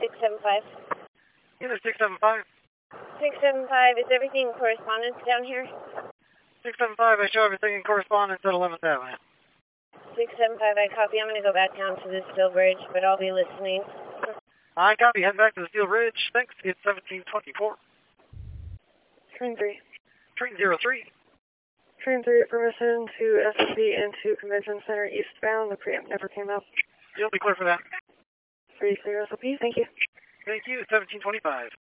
675. Either 675. 675, is everything in correspondence down here? 675, I show everything in correspondence at 11th Avenue. 675, I copy. I'm going to go back down to the Steel Bridge, but I'll be listening. I copy. Head back to the Steel Bridge. Thanks. It's 1724. Train 3. Train 03. Train 3, permission to SSB into Convention Center eastbound. The preamp never came up. You'll be clear for that. Free clear SOP, thank you. Thank you. 1725.